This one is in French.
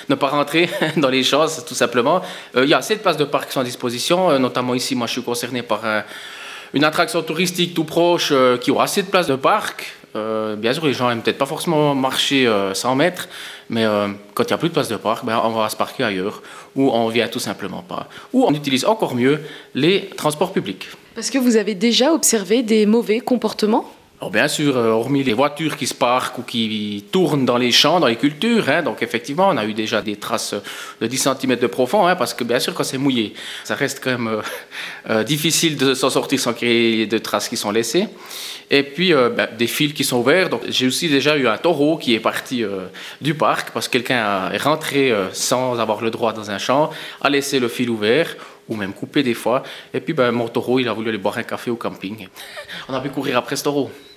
ne pas rentrer dans les champs, tout simplement. Il y a assez de places de parc qui sont à disposition, notamment ici, moi je suis concerné par une attraction touristique tout proche qui aura assez de places de parc. Bien sûr, les gens n'aiment peut-être pas forcément marcher 100 mètres, mais quand il n'y a plus de place de parc, ben, on va se parquer ailleurs, ou on ne vient tout simplement pas. Ou on utilise encore mieux les transports publics. Parce que vous avez déjà observé des mauvais comportements ? Alors bien sûr, hormis les voitures qui se parquent ou qui tournent dans les champs, dans les cultures, donc effectivement, on a eu déjà des traces de 10 cm de profond, parce que bien sûr, quand c'est mouillé, ça reste quand même difficile de s'en sortir sans qu'il y ait de traces qui sont laissées. Et puis, des fils qui sont ouverts. Donc, j'ai aussi déjà eu un taureau qui est parti du parc parce que quelqu'un est rentré sans avoir le droit dans un champ, a laissé le fil ouvert, ou même coupé des fois. Et puis, mon taureau, il a voulu aller boire un café au camping. On a pu courir après ce taureau.